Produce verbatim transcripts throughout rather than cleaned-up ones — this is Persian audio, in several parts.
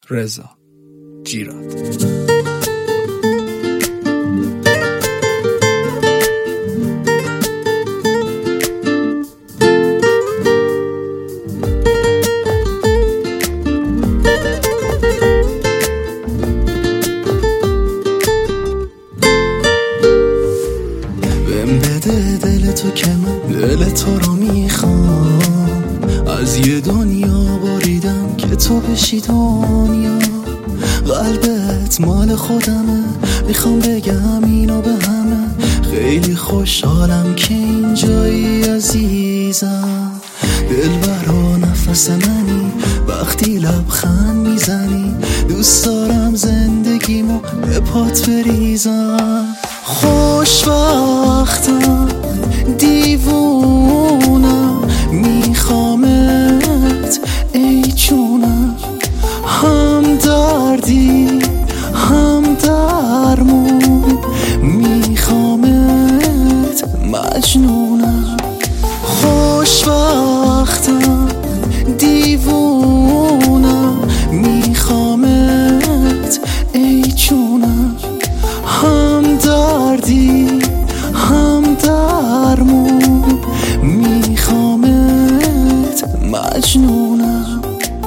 رضا جیراد. بهم بده دل تو که من دل تو رو میخوام، از یه دنیا باریدم که تو بشی دنیا. قلبت مال خودمه، میخوام بگم اینو به همه، خیلی خوشحالم که اینجایی عزیزم. دلبر و نفس منی، وقتی لبخند میزنی، دوست دارم زندگیمو به پات بریزم. خوشبختم دیوونم، میخوامت ای جونم، هم دردی هم درمون، میخوامت مجنونم. خوشبختم دیوونم، میخوامت ای جونم، هم دردی هم درمون، میخوامت مجنونم.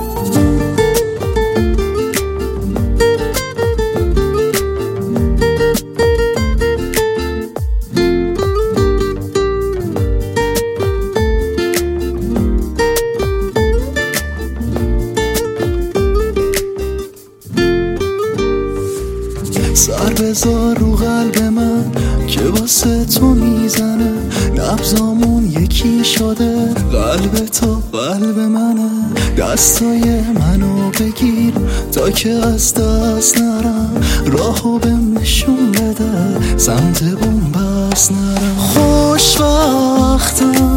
سر بذار رو قلب من که واسه تو میزنه، نبضامون یکی شده، قلب تو قلب منه. دستای منو بگیر تا که از دست نرم، راهو بهم نشون بده سمت بنبست نرم. خوشبختم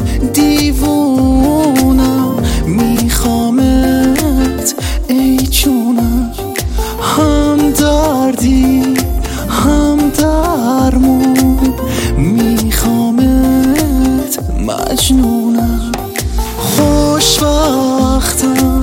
دیوونم، میخوامت ای جونم، هم دردی هم درمون، میخوامت مجنونم. خوشبختم